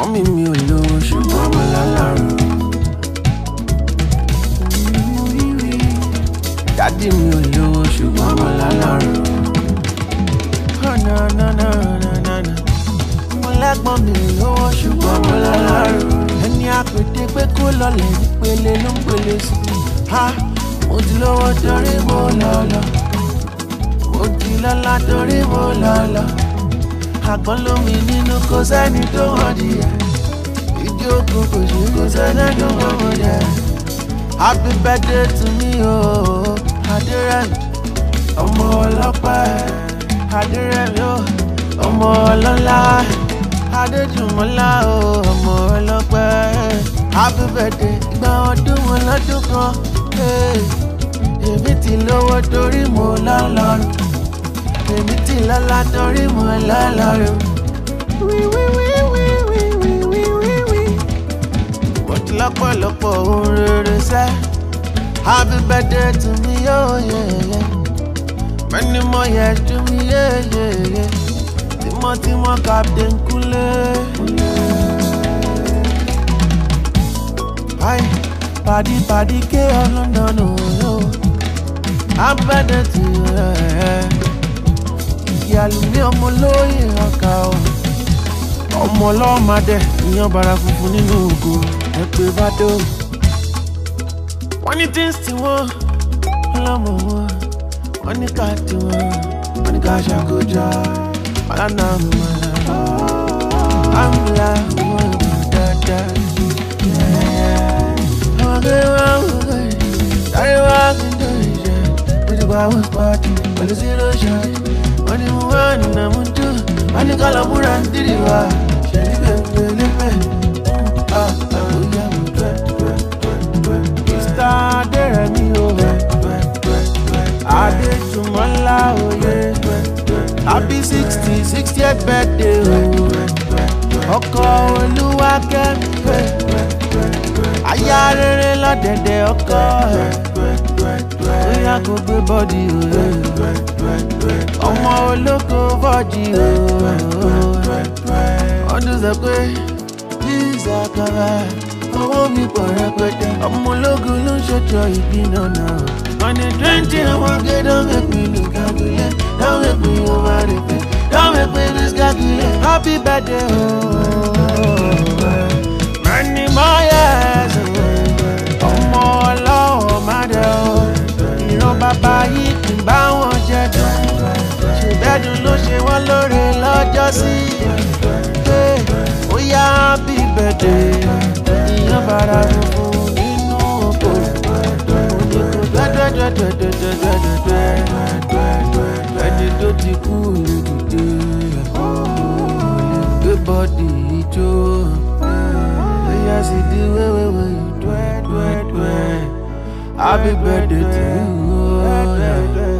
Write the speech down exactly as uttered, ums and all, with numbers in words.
Mommy mi ò lówó ṣùgbọ́n mo lálàrò. Daddy mi ò lówó ṣùgbọ́n mo lálàrò. Oh na na na na na na. Mo lẹ́gbọ́n mi ò lówó ṣùgbọ́n mo lálàrò. Ẹni àpètè pé kó lọlẹ̀ ìpele ló ń pele sí. Ha! Mo ti lówó torí mo lọ́lọ́. Mo ti lọ́lá torí mo lọ́lọ́. Àgbọn lómi nínú kò sẹ́ni tó wọ́n díẹ̀. Ìjókòó kò ṣe kò sẹ́ni tó wọ́n díẹ̀. Happy birthday to me o, Adérẹ̀mí, ọmọ ọlọ́pẹ́. Adérẹ̀mí o, ọmọ ọlọ́lá. Adéjùmọ́lá o, ọmọ ọlọ́pẹ́. Happy birthday, ìgbà ọdún wọn lọ́dún kan. Èmi ti lówó torí mo lọ́lọ́run. Èmi ti lọ́lá torí mo lọ́lọ́run. Wí wí wí wí wí wí wí wí wí. Mo ti lọ́pọ̀lọpọ̀ ohun rere sẹ́. Happy birthday to me, oh yeah yeah. Many more years to me, yeah yeah yeah. Tímọ́tímọ́ Captain Kúnlé. Hi, paddy paddy ké London o. Happy birthday to you. Ìyàlú ní ọmọ lóye ọkà o. Ọmọ ọlọ́mọdé ìyàn bara funfun nínú ògo ẹ̀pẹ́ bá dó. Wọ́n ní tíǹsì tí wọ́n lọ́mọ wọn. Wọ́n ní ká tí wọ́n. Wọ́n ní ká ṣàkójọ. Ọ̀lànà mọ̀lá. Àmìlà wọ́n mú dáadáa. Àwọn akẹ́rẹ́ wá wọ́n kẹ́rẹ́. Sáré wá kí n tó ìṣẹ́. Mo ti bá wọn pàdé pẹ̀lú zero shot. Wọ́n ní mo wá nínú àmúdú. Wọ́n ní ká lọ múra ń dìrì wá. Ṣèlú bẹ̀rẹ̀ lẹ́fẹ̀. Àbúyá mo dúẹ́ dúẹ́ dúẹ́ dúẹ́. Mister Adérẹ̀mí o. Adéjùmọ́lá oyè. Happy sixty sixtieth birthday o. Ọkọ Olúwakẹ́mi. Aya rere lọ́dẹ̀dẹ̀ ọkọ. Bóyá kò gbé bọ́dì o. Ọmọ olóko bọ́dì o. Ọdún sọ pé pizza kara owó mi pọ̀ rẹpẹtẹ. Ọmọ ológun ló ń ṣètò ìbínú náà. On the twenty, I want to get down with me, look calculate. Don't make me over the pay. Don't make me miscalculate. Happy birthday, oh. Many more years, oh. Ọmọ ọlọ́wọ́ má dẹ̀ o. Ìran bàbá yìí kì í bá wọn jẹ dùn. Ṣèbẹ́dùn ló ṣe wọ́n lóore lọ́jọ́ sí. Ó yá happy birthday. Ìyàn bàrà funfun nínú oko. Ẹni tó ti kú lè dìde, gbé bọ́dì ijó, ẹ̀yà sì di wéwéwé dúẹ́ dúẹ́ dúẹ́. Happy birthday to you.